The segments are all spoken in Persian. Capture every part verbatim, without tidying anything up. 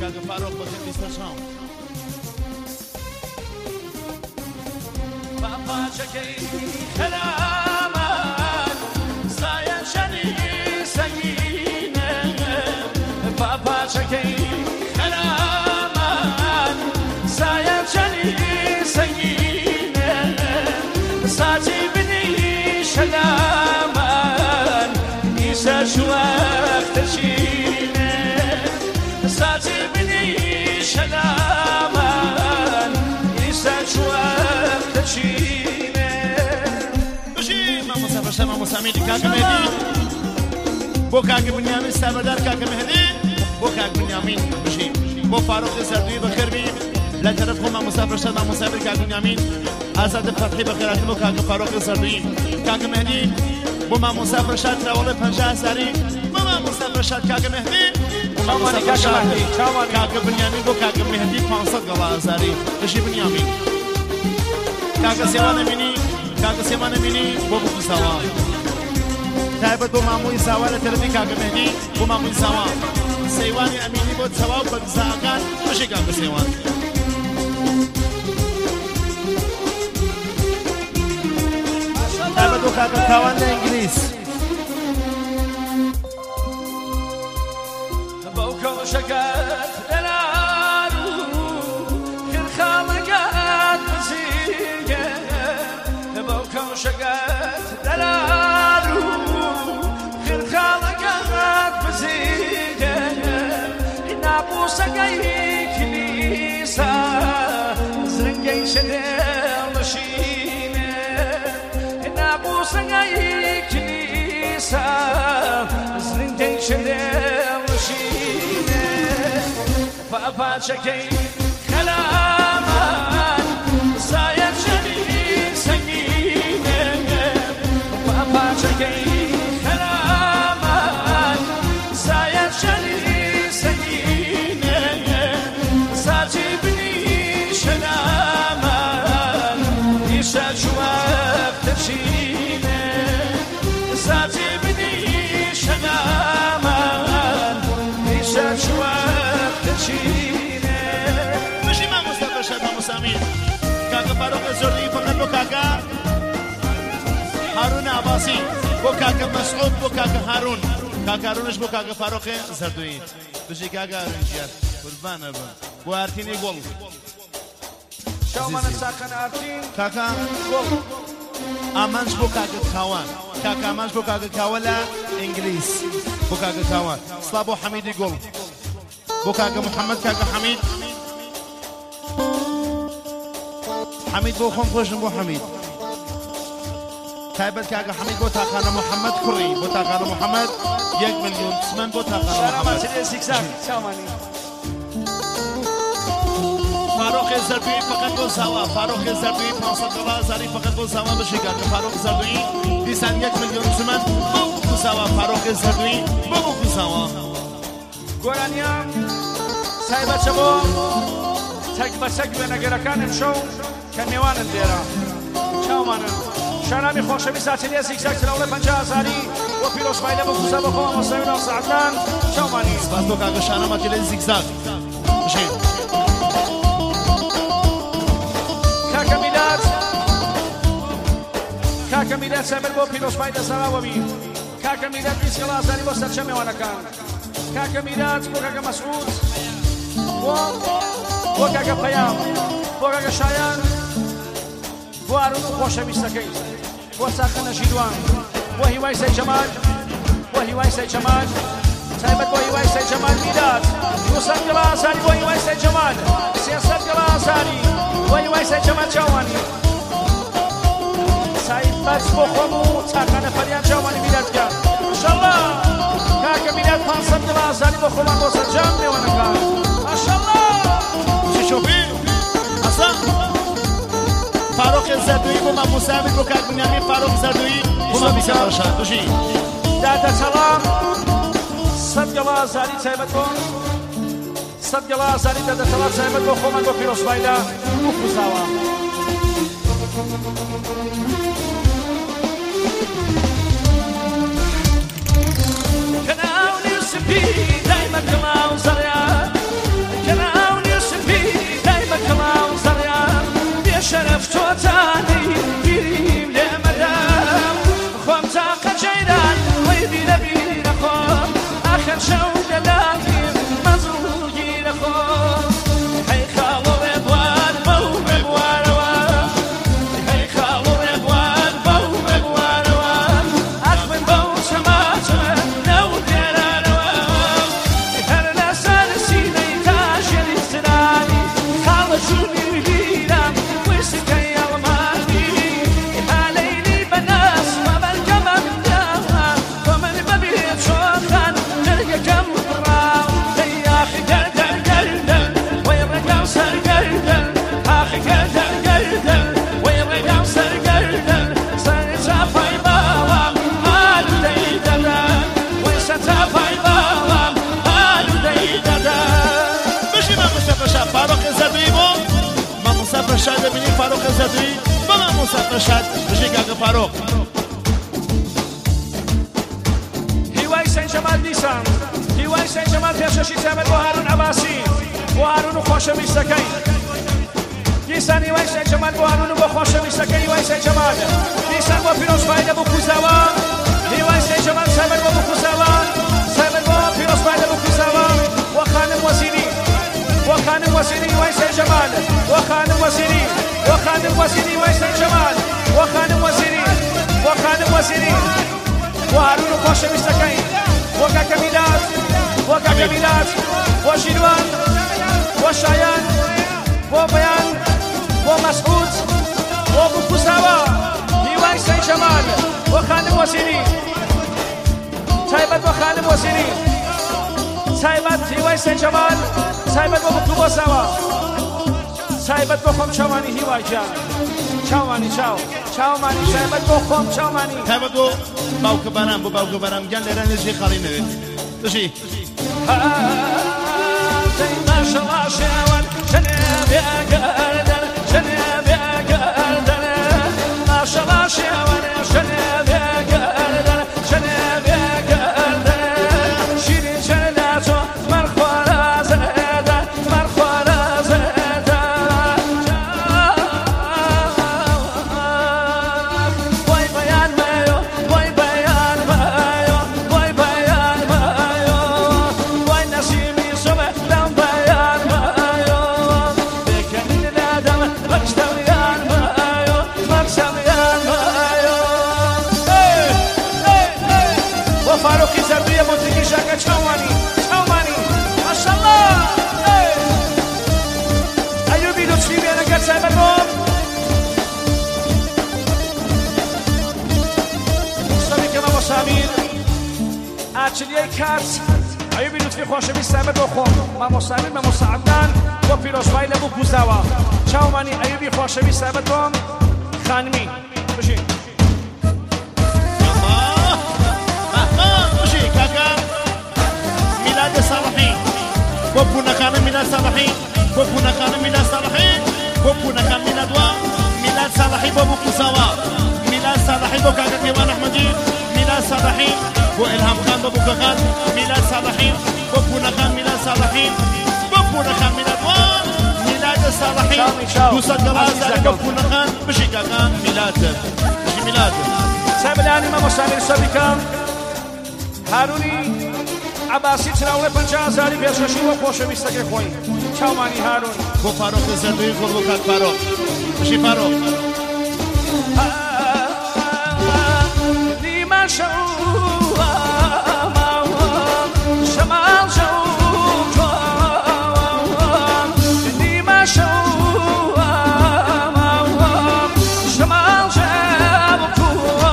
کاکە فارۆق بەخێر بیستە شام باپاچەکەی خەرامان سایە شەنی سەنگینە باپاچەکەی خەرامان سایە شەنی سەنگینە ساچی بنی شەلامان ئیسە شوەختەشینە ساچی بنی شەلامان ئیسە شوەختەشینە بژی مامۆستا بەشە مامۆستا میدی کاکە مهدی بۆ کاکە بنیامین سابەردار کاکە مهدی بۆ کاکە بنیامین بژی بۆ فارۆقی سەردووی بەخێربی لە تەرەف خۆ مامۆستا بەشە مامۆستا بر کاکە بنیامین ئازادە فەرحی بەخێراتن بۆ کاکە فارۆقی سەردووی کاکە مهدی بۆ مامۆستا بەشات تراوەڵی پەنجا هەزاری بۆ مامۆستا بەشات کاکە مهدی بۆ مامۆستا بەشات کاکە بنیامین بۆ کاکە مهدی پانسەد گەڵا هەزاری بژی بنیامین کاکە سێوانە بینی کاکە سێوانە بینی بۆ بوو ساوا تایبەت بۆ مامۆی ساوا لە تەرەفی کاکە مهدی بۆ مامۆی ساوا سەیوانی ئەمینی بۆ چەواو بە گزاکان بژی کاکە سێوان تایبەت بۆ کاکە کاوان لە ئینگلیز بەو کەوشەکەت دەلار و خێرخاڵەکەت بزیگە بەو کەوشەکەت دەلار و خێرخاڵەکەت بزیگە ناپۆسەکەی کلیسا زرنگەی شەدێڵەشینە ناپۆسەکەی کلیسا زرنگەی شەدێڵەشینە باپاچەکەی خەلامان سایە شەنی سەنگینە باپاچەکەی خەلامان سایە شەنی سەنگینە ساچی بنی شەلامان ئیشە شوەختەشینە ساچی بنی شەلامان ئیشە شوەختەشینە بژی مامۆستا بەشات مامۆستا مین کاکە فارۆقی زۆردی فەقەت بۆ کاکە هارون عباسی بۆ کاکە مەسعود بۆ کاکە هارون کاکە هارونش بۆ کاکە فارۆقی زەردووی بژی کاکە هارون ژیان قوربانە بن بۆ ئارتینی گۆڵ شاومانە ساکەن ئارتین کاکە گۆڵ ئامانج بۆ کاکە کاوان کاکە ئامانج بۆ کاکە کاوە لە ئینگلیز بۆ کاکە کاوان سڵا بۆ حەمیدی گۆڵ بۆ کاکە محەممەد کاکە حەمید حەمید بۆ خۆم خۆشم بۆ حەمید تایبەت کاکە حەمید بۆ تاقانە محەممەد کوڕی بۆ تاقانە محەممەد یەک ملیۆن چمەن بۆ تاقانە محەممەد فارۆقی زەردووی فقط بۆ ساوا فارۆقی زەردووی پانسەد گەڵا هەزاری فقط بۆ ساوا بەشی کاکە فارۆق زەردووی دیسان یەک ملیۆن چمەن بۆ بوو ساوا فارۆقی زەردووی بۆ بوو ساوا گۆرانیان سایبەتە بۆ تەک بە تەک وێنەگەرەکانم شەو کە نێوانن لێرە چاومانن شانامی خۆشەویست ئاتێلیە زیگزاگ تراوڵی پەنجا هەزاری بۆ پیرۆزمایلە بە کوزە بەخۆ مامۆستای ناو سەعەدان چاومانی سپاس بۆ کاکە شانام ئاتێلیە زیگزاگ بژین کاکە میلاد کاکە میلاد سەمر بۆ پیرۆزمایلە زەراوەبی کاکە میلاد بیست گەڵا هەزاری بۆ سەرچە میوانەکان کاکە میلاد بۆ کاکە مەسعود بۆ کاکە پەیام بۆ کاکە شایان بۆ هارون و خۆشەویستەکەی بۆ ساقە نەشیدوان بۆ هیوای سەی جەمال بۆ هیوای سەی جەمال تایبەت بۆ هیوای سەی جەمال میلاد دووسەد گەڵا هەزاری بۆ هیوای سەی جەمال سێسەد گەڵا هەزاری بۆ هیوای سەی جەمال چاوانی سایبەت بۆ خۆم و چاکانە فەریان چاوانی میلادگە ماشەڵڵا کاکە میلاد پانسەد گەڵا هەزاری بۆ خۆمان بۆ سەرجام نێوانەکان ماشەڵڵا چی شۆفی حەسەن فارۆقی زەردووی بۆ مامۆستا بۆ کاکە بنیامین فارۆق زەردووی بۆ مامۆستا بەشات بژی دادەچەڵام سەد گەڵا هەزاری تایبەت بۆ سەد گەڵا هەزاری دادەچەڵام تایبەت بۆ خۆمان بۆ پیرۆزمایلە بۆ کوزاوە سكي الماني هاليلي بناس وبالجمل داها ومن ببيت شوخان تلقى جمرة يا أخي قردل قردل وين رجال سر قردل أخي قردل قردل وين رجال سر قردل سر سافاي بابا هالو ديدل وين ستافاي بابا هالو ديدل بشي ما مصطفى شاب فاروق الزدوي بو ما مصطفى شاد بني فاروق الزدوي ما مصطفى شاد بشي كاكا فاروق هواي سين جمال نيسان هواي سين جمال پێشەشی تێمەت بۆ هارون عەباسی بۆ هارون و خۆشەویستەکەی دیسان هیوای سین جەمال بۆ هارون و بۆ خۆشەویستەکەی هیوای سین جەمال دیسان بۆ پیرۆزبای لە بووکوزەوە هیوای سین جەمال سەمەر بۆ بووکوزەوە سەمەر بۆ پیرۆزبای لە بووکوزەوە بۆ خانم وەزیری بۆ خانم وەزیری هیوای سین جەمال بۆ خانم وەزیری بۆ خانم وەزیری هیوای سین جەمال بۆ خانم وەزیری بۆ خانم وەزیری بۆ هارون و خۆشەویستەکەی بۆ کاکە میلاد بۆ کاکە میلاد بۆ ژینوان بۆ شایان بۆ بەیان بۆ مەسعود بۆ بووکوزەوە هیوای سین جەمال بۆ خانم وەزیری تایبەت بۆ خانم وەزیری تایبەت هیوای سین جەمال تایبەت بۆ بووکوزەوە تایبەت بۆ خۆم چاوانی هیوای گیان چاوانی چاو چاومانی تایبەت بۆ خۆم چاومانی تایبەت بۆ باوکە بەرام بۆ باوکە بەرام گیان لێرە نێژی خاڵی نەوێت بشی ماشەڵڵا شێوان جەنێبێ گەردەن جەنێبێ گەردەن ماشەڵڵا شێوان جەنێبێ گەردەن جەنێبێ گەردەن شیرین جەنە تۆ مەرخوارە زەدە مەرخوارە زەدە بۆی بەیان مەیۆ بۆی بەیان مەیۆ بۆی بەیان مەیۆ بۆی نەسیمی سوبە لەم بەیان مەیۆ بێکەنین لادەم بەشتەویان مەیۆ مەرسەویان مەیۆ بۆ فاروقی زەردویە بۆ تیکیشەکە چاوانی چاوانی ماشەڵڵا ئەیوبی لوتفی بێنە گەر تایبەت بۆم سەمیکەمە بۆ سامیر ئاچلیەی کات ئەیوبی لوتفی خۆشەویست تایبەت بۆ خۆم مامۆ سامیر مامۆ سەعەدنان بۆ پیرۆزبای لە بووکوزەوە چاومانی ئەیوبی خۆشەویست تایبەت بۆم خانمی بژین بشی کاکا میلاد صالحی بۆ پوونەکانە میلاد صالحی بۆ پوونەکانە میلاد صالحی بۆ پوونەکان میلاد وا میلاد صالحی بۆ بووکوزەوە میلاد صالحی بۆ کاکە کێوان ئەحمەدی میلاد صالحی بۆ ئیلهام خان بۆ بووکەکان میلاد صالحی بۆ پوونەکان میلاد صالحی بۆ پوونەکان میلاد وا میلاد صالحی دووسەد گەڵازاری بۆ پوونەکان بشی کاکا میلاد بشی میلاد سەبلانی مامۆ سامیر سەبیکەم هارونی عەباسی چراوڵێ پەنجا هەزاری پێشەشی بۆ خۆشەویستەکەی خۆی چاومانی هارون بۆ فاروق زەردوی خۆڵ بۆ کاک فاروق بشی فاروق نیمە شەو شەماڵ شەو نیمە شەو شەماڵ شەو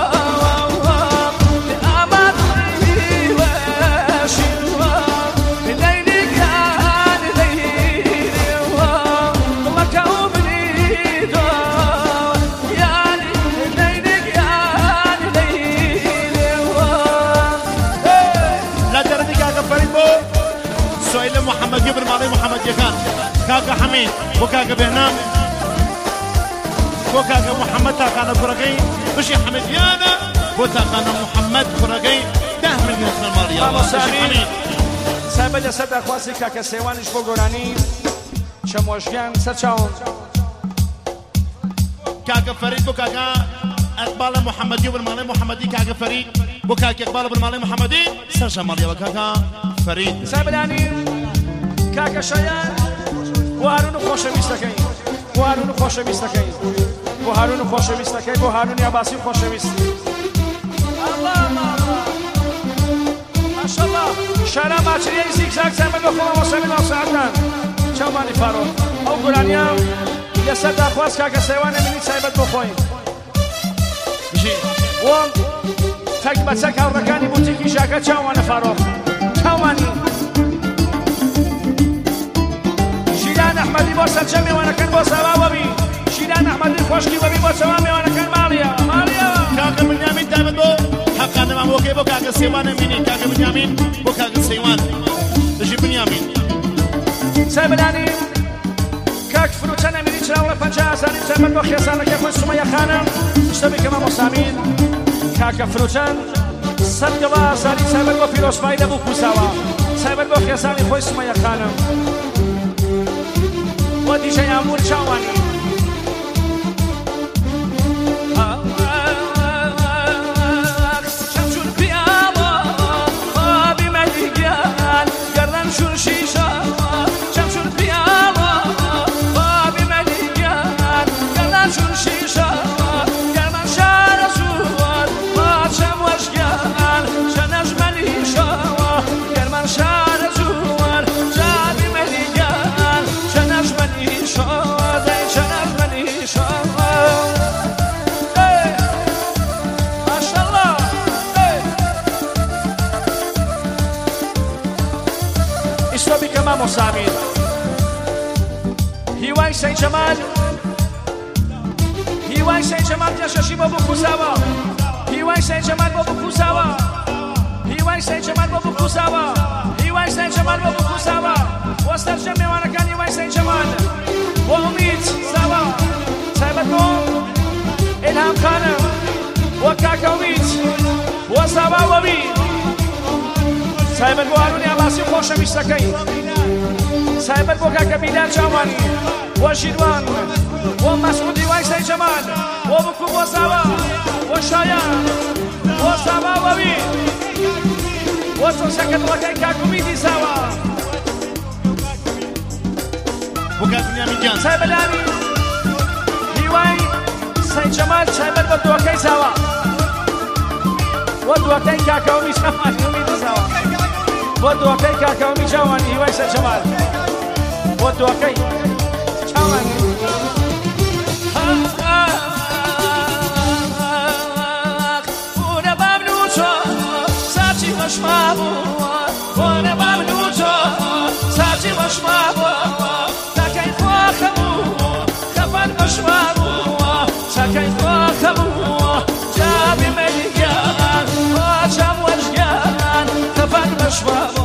سويل محمد جبر مالي محمد يكان كاكا حميد وكاكا بهنام وكاكا محمد تاكانا كرقي بشي حميد يانا وتاكانا محمد كرقي ده من يوصل المالية بشي حميد سابد يسد أخواسي كاكا سيوانش بوغوراني شموشيان سرچاون كاكا فريد وكاكا اقبال محمد جبر مالي محمدي كاكا فريد وكاكا اقبال بالمالي محمدي سرشا مالية وكاكا فريد سابلاني كاكا شایان بۆ هارون و خۆشەویستەکەی بۆ هارون و خۆشەویستەکەی بۆ هارون و خۆشەویستەکەی بۆ هارونی عەباسی و خۆشەویست ماشەڵڵا شارە ماچریەی زیگزاگ زەمە بە خۆڵەوە سەمی ناو سەعەدان چاومانی فارۆ ئەو گورانیە لەسەر داخواست کاکە سەیوانە منی تایبەت بۆ خۆی بژی وەم تەک بەچەک هاوڕەکانی بوتیکی ژاکە چاوانە فارۆق چاوانی ژیران ئەحمەدی بۆ سەرجە میوانەکەن بۆ سەوا وەبی ژیران ئەحمەدی خۆشکی وەبی بۆ چەوا میوانەکەن ماڵیە ماڵیە کاکە بنیامین تایبەت بۆ حەقانەمان بۆکەی بۆ کاکە سێوانە مینی کاکە بنیامین بۆ کاکە سەیوان بژی بنیامین سایبلانی کاک فروتە نەمینی چراوە پەنجا هەزاری تایبەت بۆ خێزانەکە خۆی سومەیە خانم شتەبی کەمە مۆسامین کاکە فروتەن سەد گەڵا هەزاری تایبەت بۆ پیرۆزبای لەبوو کوساوە تایبەت بۆ خێزانی خۆی سومەیە خانم بۆ دیژە یامور چاوانی مۆسامین هیوای سەی جەمال هیوای سەی جەمال جەشەشی بۆ بکوساوە هیوای سەی جەمال بۆ بکوساوە هیوای سەی جەمال بۆ بکوساوە هیوای سەی جەمال بۆ بکوساوە بۆ سەرجەم میوانەکان هیوای سەی جەمال بۆ ئومید ساوە تایبەت بۆ ئیلهام خانم بۆ کاکە ئومید بۆ ساوا وەبی تایبەت بۆ هارون عەباسی خۆشەویستەکەی تایبەت بۆ کاکە بیلال چاوانی بۆ ژیروان بۆ مەسعود هیوای سەی جەمال بۆ بکو بۆ ساوا بۆ شایان بۆ ساوا وەبی بۆ چۆسەکە دڵەکەی کاک ئومیدی ساوا بۆ کاک بنیامین گیان تایبەتانی هیوای سەی جەمال تایبەت بۆ دووەکەی ساوا بۆ دووەکەی کاکە ئومید چاوانی ئومیدی ساوا بۆ دووەکەی کاکە ئومید چاوانی هیوای سەی جەمال بۆ دووەکەی چاوانی بۆنە بابن و چۆ ساچی بەشما بووە بۆنە بابن و چۆ ساچی بەشما بووە تاکەی خۆخە بوو خەفەن بەشما بووە تاکەی خۆخە بووە جابی مەلیگیان خۆچەم وەشگیان خەفەن بەشما